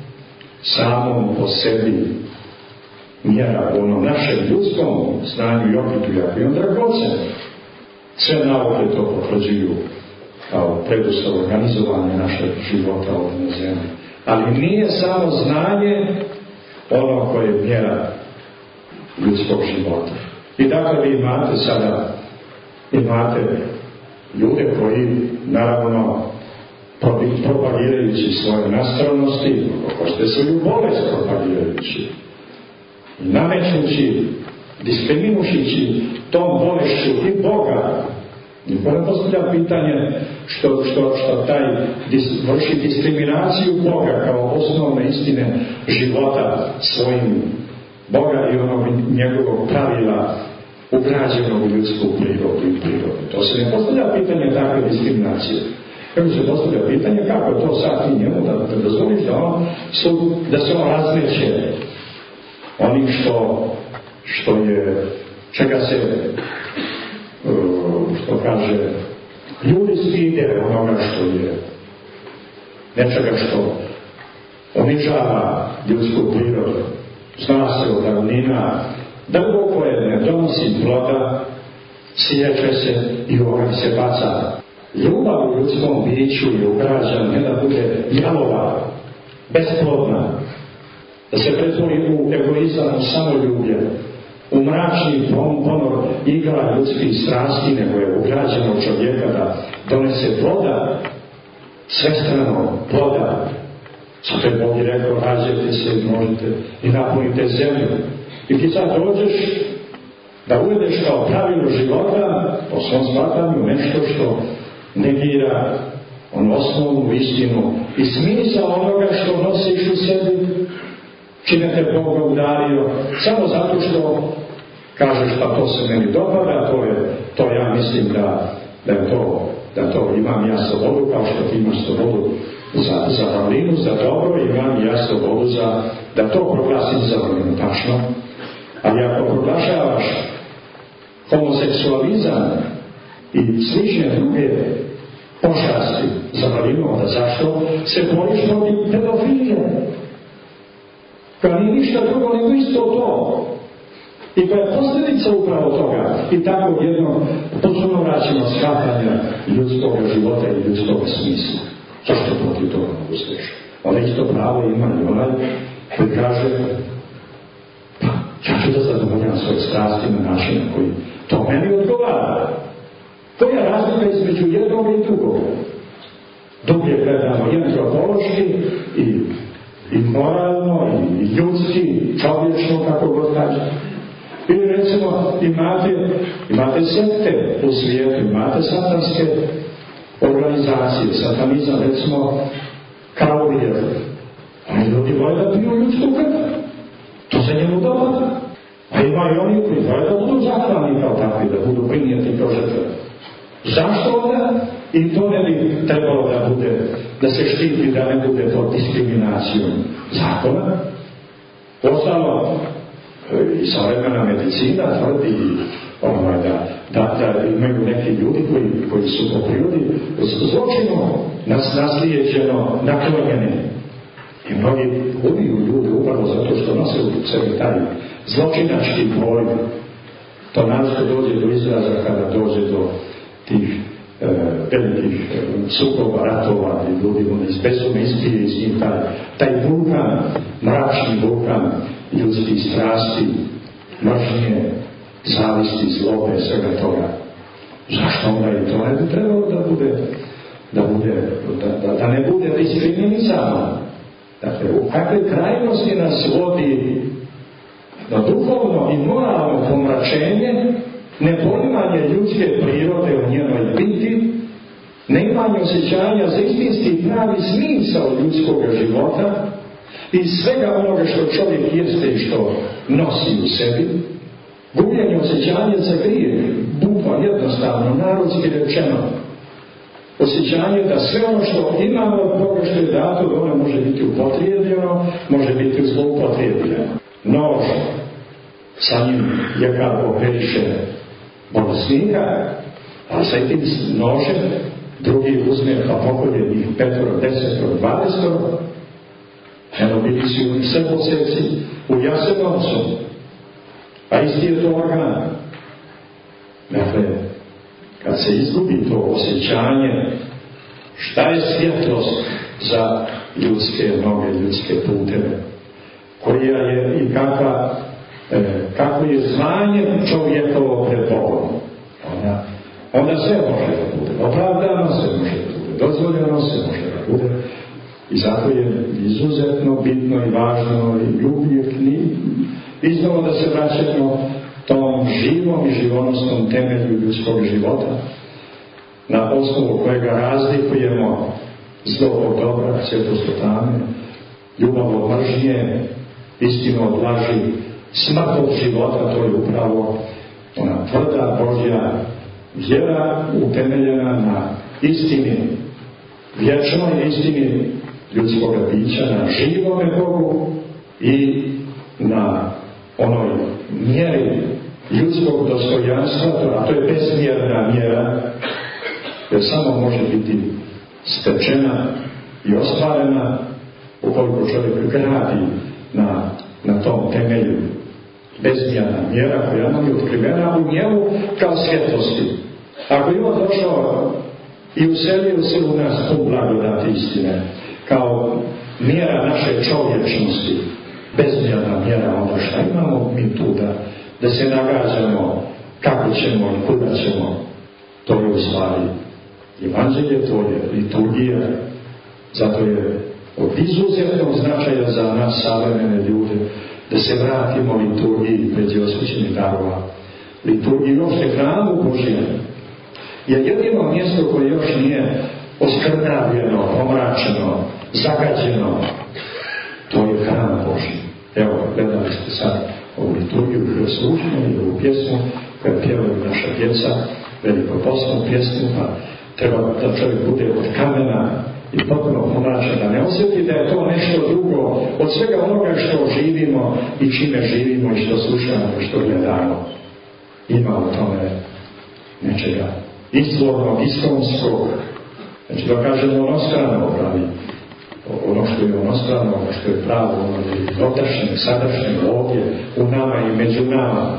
samom po sebi mjera, u onom našem ljudskom znanju i opitu, jako i on dragocen. Sve nauke to potvrđuju kao preduslov organizovanja našeg života ovdje na zemlji. Ali nije samo znanje ono koje je mjera ljudskog života. I dakle vi imate sada, imate ljude koji naravno propagirajući svoje nastavnosti, pošto svoju bolest propagirajući, namećući, diskriminušići tom bolešću i Boga. Niko ne postavlja pitanje što, što, što taj dis, vrši diskriminaciju Boga kao osnovne istine života svojim Boga i onog njegovog pravila ugrađenog u ljudsku prirodu i prirodu. To se ne postavlja pitanje takve diskriminacije. Kako se postavlja pitanje kako je to sad i njemu da, da dozvoliš da, on, da se on razmeće onim što, što je, čega se, što kaže, ljudi stide onoga što je, nečega što unižava ljudsku prirodu. Zna se od davnina, drvo koje ne donosi ploda, siječe se i orak se baca. Ljubav u ljudskom biću je ugrađena, ne da bude jalova, besplodna, da se pretvori u egoizam, u samoljublje, u mračni ponor igra ljudskih strasti, nego je ugrađeno u čovjeka da donese ploda, svestrano ploda. Zato je Bog je rekao, rađajte se i možete i napunite zemlju. I ti sad dođeš da uvedeš kao pravilo života, po svom shvatanju, nešto što negira onu osnovnu istinu i smisao onoga što nosiš u sebi, čime te Boga udario, samo zato što kažeš pa to se meni dopada, to je, to ja mislim da, da je to, da to imam ja slobodu, kao što ti imaš slobodu za, za vrlinu, za dobro, imam ja slobodu za, da to proglasim za vrlinu, tačno. Ali ako proglašavaš homoseksualizam i slične druge pošasti za vrlinu, onda zašto se boriš protiv pedofilije? Koja nije ništa drugo nego isto to. I koja je posljedica upravo toga i takvog jednog potpuno vraćenog shvatanja ljudskog života i ljudskog smisla. Zašto protiv toga mogu steći? Ona isto pravo ima i onaj koji kaže pa, ja ću da zadovoljam svoje strasti na način koji to meni odgovara. Koja je razlika između jednog i drugog? Dublje gledamo i antropološki i i moralno, i ljudski, čovječno, kako god kaže. Ili recimo imate, imate sekte u svijetu, imate satanske organizacije, satanizam, recimo Kaurijev. Oni ljudi vole da piju ljudsku krv. To se njemu dopada. A ima i oni koji vole da budu zaklani kao takvi, da budu prinijeti kao žrtve. Zašto onda? I to ne bi trebalo da bude, da se štiti, da ne bude to diskriminacijom zakona. Ostalo, i savremena medicina tvrdi ovaj, da, da, da imaju neki ljudi koji, koji su po prirodi zločinom nas naslijeđeno naklonjeni. I mnogi ubiju ljudi upravo zato što nose u sebi taj zločinački pojam. To naravno dođe do izraza kada dođe do tih e, velikih e, sukoba, ratova, gdje ljudi ono izbezumno ispije iz njih taj, taj vulkan, mračni vulkan ljudskih strasti, mržnje, zavisti, zlobe, svega toga. Zašto onda i to ne bi trebalo da bude, da, bude, da, da, da ne bude diskriminizano? Dakle, u kakve krajnosti nas vodi na duhovno i moralno pomračenje, nepoimanje ljudske prirode u njenoj biti, neimanje osjećanja za istinski pravi smisao ljudskog života i svega onoga što čovjek jeste i što nosi u sebi, gubljenje osjećanja za grijeh, bukvalno jednostavno, narodski rečeno, osjećanje da sve ono što imamo od Boga što je dato, ono može biti upotrijebljeno, može biti zloupotrijebljeno. Nož, sa njim je kako periše bolesnika, a sa tim nožem drugi uzme pa pokolje njih petoro, desetoro, dvadesetoro, eno bili su sve poseci u Jasenovcu, a isti je to organ. Dakle, kad se izgubi to osjećanje, šta je svjetlost za ljudske noge, ljudske puteve, koja je i kakva, e, kako je zvanje čovjekovo pred Bogom, onda, onda sve može da bude, opravdano se može da bude, dozvoljeno se može da bude, i zato je izuzetno bitno i važno i uvijek iznova da se vraćamo tom živom i živonosnom temelju ljudskog života, na osnovu kojega razlikujemo zlo od dobra, svjetlost od tame, ljubav od mržnje, istinu od laži, smrt od života. To je upravo ona tvrda Božja vjera utemeljena na istini, vječnoj istini ljudskog bića, na živome Bogu i na onoj mjeri ljudskog dostojanstva, a to je bezmjerna mjera, jer samo može biti stečena i ostvarena ukoliko čovjek gradi na, na tom temelju. Bezmjerna mjera koja nam je otkrivena u njemu kao svjetlosti. Ako je on došao i uselio se u nas tu blagodati istine, kao mjera naše čovječnosti, bezmjerna mjera, onda šta imamo mi tu da, da se nagađamo kako ćemo i kuda ćemo? To je u stvari evanđelje, to je liturgija, zato je od izuzetnog značaja za nas savremene ljude da se vratimo liturgiji pređe osvećenih darova, liturgiji uopšte hramu Božjem, jer jedino mjesto koje još nije oskrnavljeno, pomračeno, zagađeno, to je hram Božji. Evo, gledali ste sad ovu liturgiju koju slušamo i ovu pjesmu koju pjevaju naša djeca, velikoposnu pjesmu, pa treba da čovjek bude od kamena i potpuno pomračen, da ne osjeti da je to nešto drugo od svega onoga što živimo i čime živimo i što slušamo i što gledamo. Ima u tome nečega izvornog, iskonskog, znači da kažemo onostrano pravi, ono što je onostrano, ono što je pravo, ono je dotašnje, sadašnje, ovdje, u nama i među nama.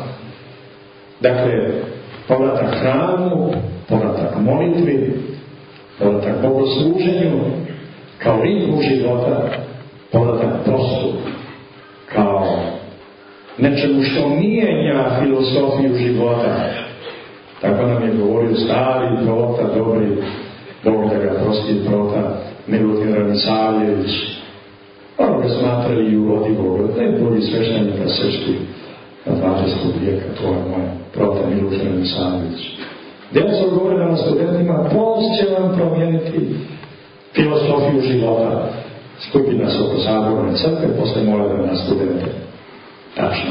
Dakle, povratak hramu, povratak molitvi, povratak bogosluženju, kao ritmu života, povratak postu, kao nečemu što mijenja filosofiju života. Tako nam je govorio stari prota, dobri, Bog da ga prosti prota, Milutin Ranisavljević. Ono ga smatrali i urodivog, najbolji sveštenika srpski na dvadesetog vijeka, to je moj prota Milutin Ranisavljević. Djeca govore na studentima, post će vam promijeniti filosofiju života. Skupi nas oko Saborne crkve, posle mole na studente. Tačno.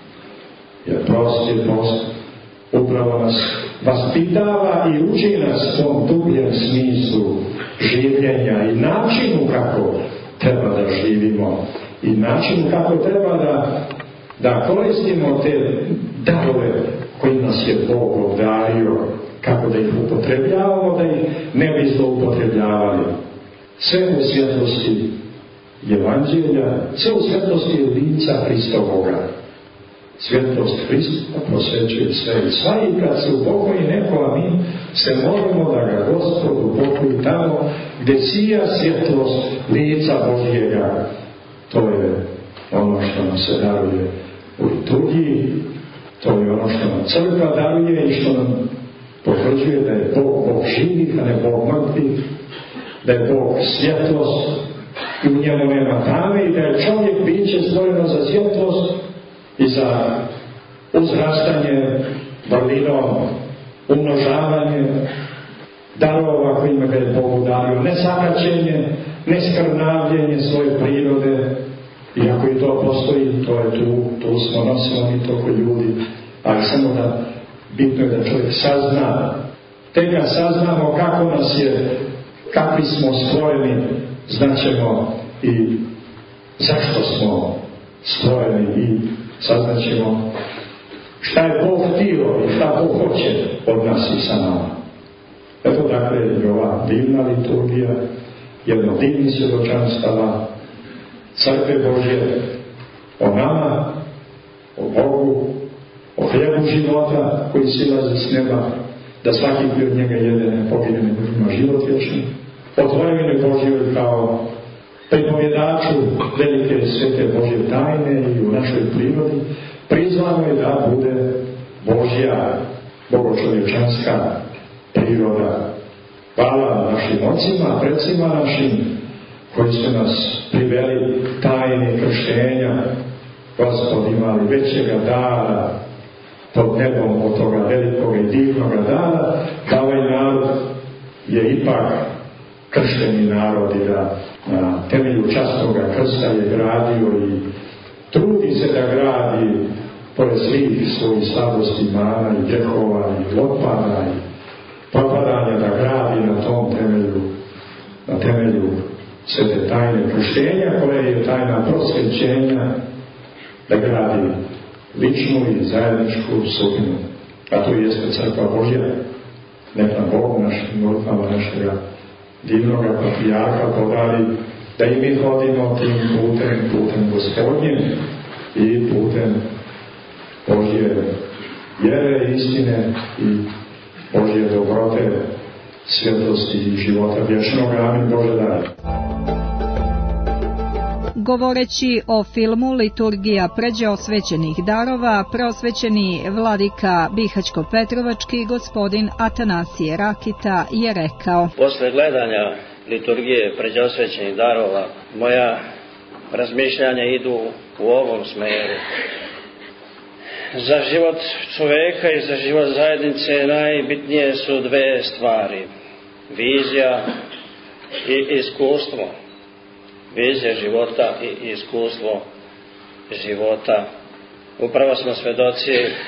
Jer prost je prost. Upravo nas vaspitava i uči nas tom dubljem smislu življenja i načinu kako treba da živimo i načinu kako treba da, da koristimo te darove koji nas je Bog obdario, kako da ih upotrebljavamo, da ih ne bi zloupotrebljavali. Sve u svjetlosti evanđelja, sve u svjetlosti lica Hristovoga. Svjetlost Hrista prosvećuje sve i sva, i kad se upokoji neko, a mi se molimo da ga Gospod upokoji tamo gdje sija svjetlost lica Božjega. To je ono što nam se daruje u liturgiji, to je ono što nam crkva daruje i što nam potvrđuje da je Bog Bog živih, a ne Bog mrtvih, da je Bog svjetlost i u njemu nema tame i da je čovjek biće stvoreno za svjetlost i za uzrastanje vrlinom, umnožavanje darova kojima ga je Bog udario, ne sakaćenje, ne skrnavljenje svoje prirode, iako i to postoji, to je tu, tu smo, nosimo mi to kod ljudi, ali samo da bitno je da čovjek sazna, tek ga saznamo kako nas je, kakvi smo stvoreni, znaćemo i zašto smo stvoreni i saznaćemo šta je Bog htio i šta Bog hoće od nas i sa nama. Eto dakle je ova divna liturgija, jedno divni svjedočanstava Crkve Božje o nama, o Bogu, o hljebu života koji silazi s neba, da svaki koji od njega jede ne pogine nego ima život vječni, o tvorevini Božjoj kao pripovjedaču velike svete Božje tajne i u našoj prirodi, prizvano je da bude Božja, bogočovječanska priroda. Hvala našim ocima, predsima našim, koji su nas priveli tajne krštenja. Gospod imali većega dara pod nebom od toga velikog i divnoga dara, da ovaj narod je ipak kršteni narod i da na temelju časnoga krsta je gradio i trudi se da gradi pored svih svojih slabosti, mana i grehova i otpada i propadanja, da gradi na tom temelju, na temelju svete tajne krštenja, koja je tajna prosvećenja, da gradi ličnu i zajedničku sudbinu. A to jeste Crkva Božja. Nek nam Bog našim molitvama našega divnoga patrijarha podari da i mi hodimo tim putem, putem Gospodnjim i putem Božje vjere, istine i Božje dobrote, svjetlosti i života vječnog. Amin. Bože daj. Govoreći o filmu Liturgija pređeosvećenih darova, preosvećeni vladika Bihaćko-Petrovački gospodin Atanasije Rakita je rekao: Posle gledanja liturgije pređeosvećenih darova, moja razmišljanja idu u ovom smeru. Za život čoveka i za život zajednice najbitnije su dve stvari: vizija i iskustvo. Vizija života i iskustvo života. Upravo smo svedoci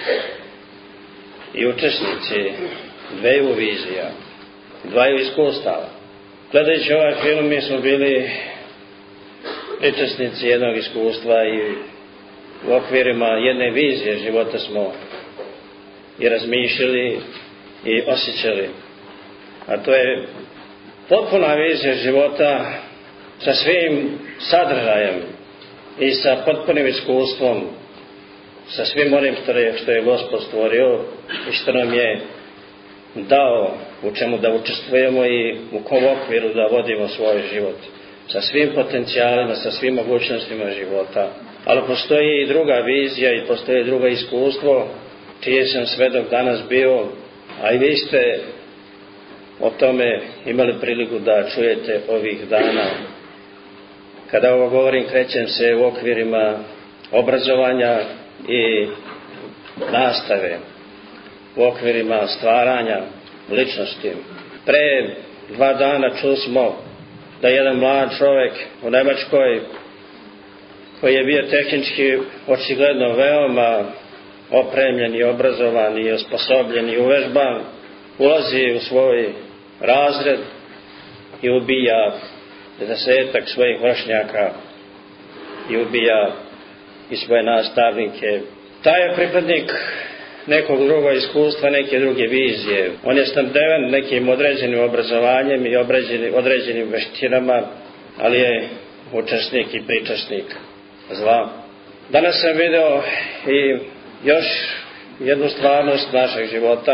i učesnici dveju vizija, dvaju iskustava. Gledajući ovaj film, mi smo bili učesnici jednog iskustva i u okvirima jedne vizije života smo i razmišljali i osjećali. A to je potpuna vizija života sa svim sadržajem i sa potpunim iskustvom, sa svim onim što je Gospod stvorio i što nam je dao, u čemu da učestvujemo i u kom okviru da vodimo svoj život, sa svim potencijalima, sa svim mogućnostima života. Ali postoji i druga vizija i postoji drugo iskustvo, čije sam svedok danas bio, a i vi ste o tome imali priliku da čujete ovih dana. Kada ovo govorim, krećem se u okvirima obrazovanja i nastave, u okvirima stvaranja ličnosti. Pre dva dana čuli smo da jedan mlad čovjek u Nemačkoj, koji je bio tehnički očigledno veoma opremljen i obrazovan i osposobljen i uvežban, ulazi u svoj razred i ubija desetak svojih vršnjaka i ubija i svoje nastavnike. Taj je pripadnik nekog drugog iskustva, neke druge vizije. On je snabdeven nekim određenim obrazovanjem i određenim veštinama, ali je učesnik i pričasnik zla. Danas sam video i još jednu stvarnost našeg života,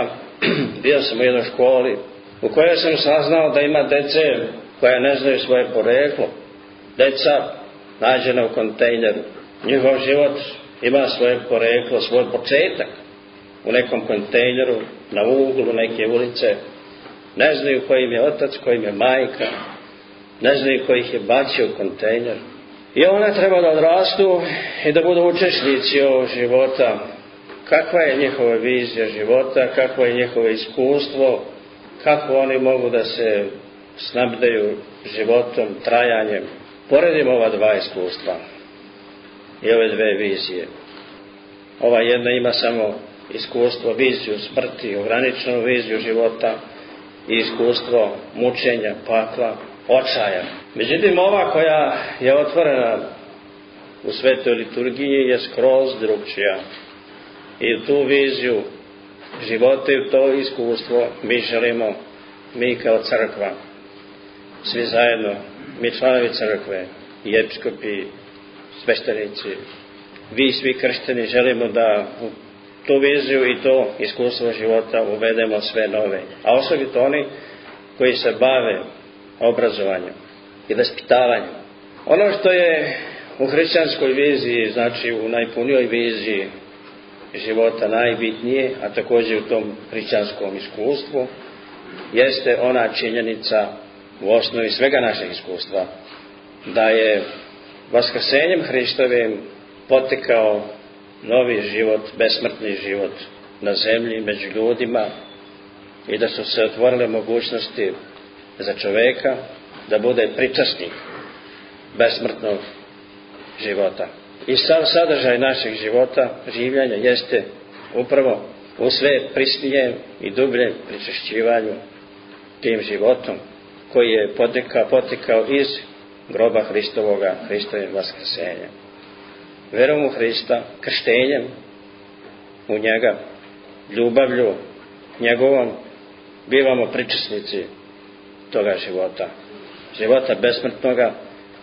bio sam u jednoj školi u kojoj sam saznao da ima dece koja ne znaju svoje poreklo. Deca nađena u kontejneru. Njihov život ima svoje poreklo, svoj početak u nekom kontejneru, na uglu neke ulice. Ne znaju koji im je otac, koji im je majka. Ne znaju koji ih je bacio u kontejner. I one treba da odrastu i da budu učesnici ovog života. Kakva je njihova vizija života, kakvo je njihovo iskustvo, kako oni mogu da se snabdeju životom, trajanjem. Poredimo ova dva iskustva i ove dve vizije. Ova jedna ima samo iskustvo, viziju smrti, ograničenu viziju života i iskustvo mučenja, pakla, očaja. Međutim, ova koja je otvorena u svetoj liturgiji je skroz drugčija. I u tu viziju života i u to iskustvo mi želimo, mi kao crkva, svi zajedno, mi članovi crkve, i episkopi, sveštenici, vi svi kršteni želimo da u tu viziju i to iskustvo života uvedemo sve nove. A osobito oni koji se bave obrazovanjem i vaspitavanjem. Ono što je u hrišćanskoj viziji, znači u najpunijoj viziji života najbitnije, a također u tom hrišćanskom iskustvu, jeste ona činjenica u osnovi svega našeg iskustva, da je vaskrsenjem Hristovim potekao novi život, besmrtni život na zemlji, među ljudima, i da su se otvorile mogućnosti za čoveka da bude pričasnik besmrtnog života. I sav sadržaj našeg života, življenja, jeste upravo u sve prisnijem i dubljem pričešćivanju tim životom koji je potekao, potekao iz groba Hristovoga, Hristovim vaskrsenjem. Verom u Hrista, krštenjem u njega, ljubavlju njegovom, bivamo pričasnici toga života, života besmrtnoga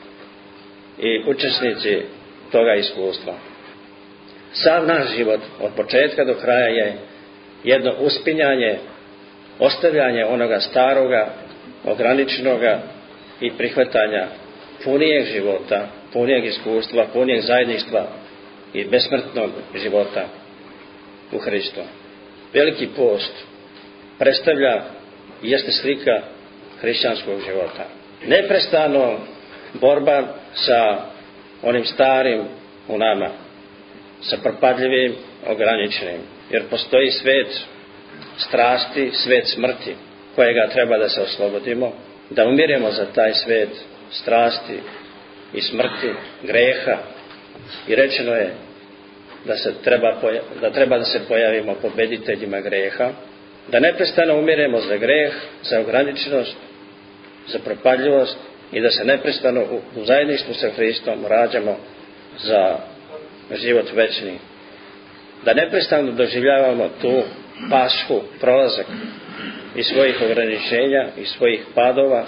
i učesnici toga iskustva. Sav naš život od početka do kraja je jedno uspinjanje, ostavljanje onoga staroga, ograničenoga i prihvatanja punijeg života, punijeg iskustva, punijeg zajedništva i besmrtnog života u Hristu. Veliki post predstavlja i jeste slika hrišćanskog života. Neprestano borba sa onim starim u nama, sa propadljivim, ograničenim, jer postoji svet strasti, svet smrti, kojega treba da se oslobodimo, da umiremo za taj svet strasti i smrti, greha, i rečeno je da, se treba, da treba da se pojavimo pobediteljima greha, da neprestano umiremo za greh, za ograničenost, za propadljivost i da se neprestano u, u zajedništvu sa Hristom rađamo za život večni. Da neprestano doživljavamo tu pashu, prolazak iz svojih ograničenja, iz svojih padova,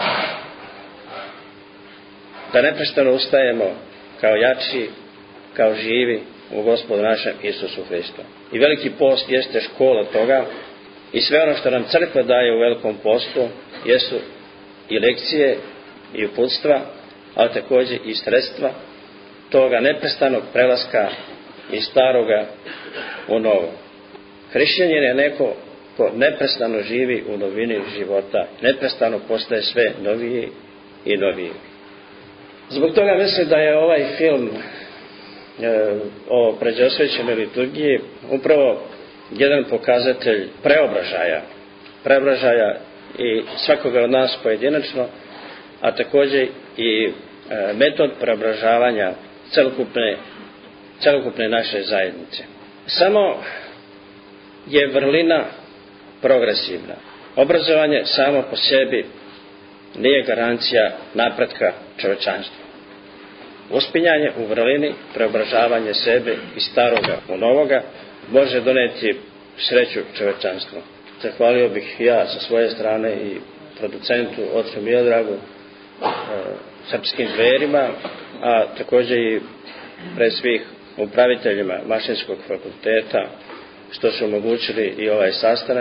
da neprestano ustajemo kao jači, kao živi u Gospodu našem Isusu Hristu. I veliki post jeste škola toga i sve ono što nam crkva daje u velikom postu jesu i lekcije i uputstva, ali također i sredstva toga neprestanog prelaska iz staroga u novo. Hrišćanin je neko ko neprestano živi u novini života, neprestano postaje sve noviji i noviji. Zbog toga mislim da je ovaj film e, o pređosvećenoj liturgiji upravo jedan pokazatelj preobražaja, preobražaja i svakoga od nas pojedinačno, a također i e, metod preobražavanja celokupne, celokupne naše zajednice. Samo je vrlina progresivna. Obrazovanje samo po sebi nije garancija napretka čovečanstva. Uspinjanje u vrlini, preobražavanje sebe iz staroga u novoga može doneti sreću čovečanstvu. Zahvalio bih ja sa svoje strane i producentu, otcu Miodragu, e, srpskim dverima, a također i pred svih upraviteljima Mašinskog fakulteta što su omogućili i ovaj sastanak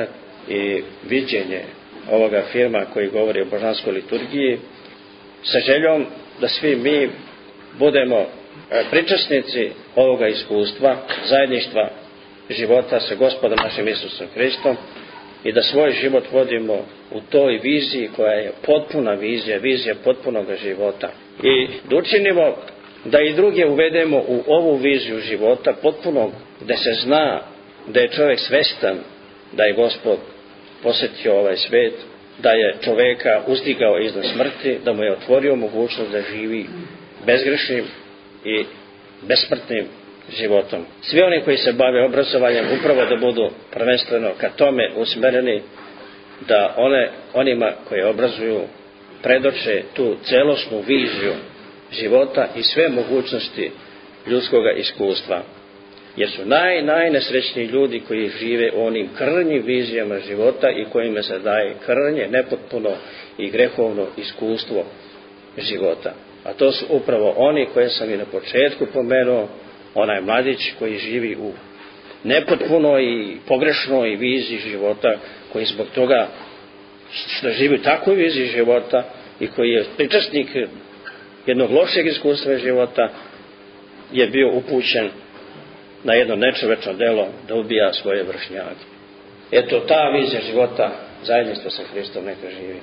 i viđenje ovoga filma koji govori o božanskoj liturgiji, sa željom da svi mi budemo pričasnici ovoga iskustva, zajedništva života sa Gospodom našim Isusom Hristom i da svoj život vodimo u toj viziji koja je potpuna vizija, vizija potpunog života. I da učinimo da i druge uvedemo u ovu viziju života potpunog, gde se zna da je čovjek svestan da je Gospod posjetio ovaj svet, da je čoveka uzdigao iznad smrti, da mu je otvorio mogućnost da živi bezgrešnim i besmrtnim životom. Svi oni koji se bave obrazovanjem upravo da budu prvenstveno ka tome usmereni, da one, onima koji obrazuju predoče tu celosnu viziju života i sve mogućnosti ljudskog iskustva. Jer su naj, najnesrećniji ljudi koji žive u onim krnjim vizijama života i kojima se daje krnje, nepotpuno i grehovno iskustvo života. A to su upravo oni koje sam i na početku pomenuo, onaj mladić koji živi u nepotpunoj i pogrešnoj viziji života, koji zbog toga što živi u takvoj viziji života i koji je pričasnik jednog lošeg iskustva života, je bio upućen na jedno nečovečno delo da ubija svoje vršnjake. Eto, ta vizija života, zajedništvo sa Hristom neka živi.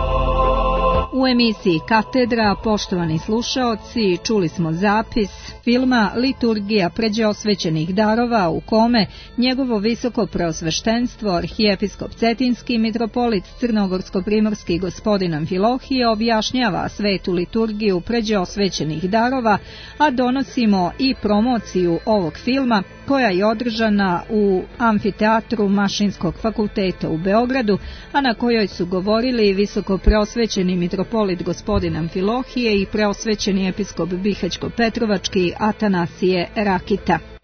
U emisiji Katedra, poštovani slušaoci, čuli smo zapis filma Liturgija pređeosvećenih darova, u kome njegovo visoko preosveštenstvo arhijepiskop Cetinski mitropolit Crnogorsko-primorski gospodin Amfilohije objašnjava svetu liturgiju pređeosvećenih darova, a donosimo i promociju ovog filma koja je održana u amfiteatru Mašinskog fakulteta u Beogradu, a na kojoj su govorili visoko preosvećeni mitropolit gospodin Amfilohije i preosvećeni episkop Bihaćko-Petrovački Atanasije Rakita.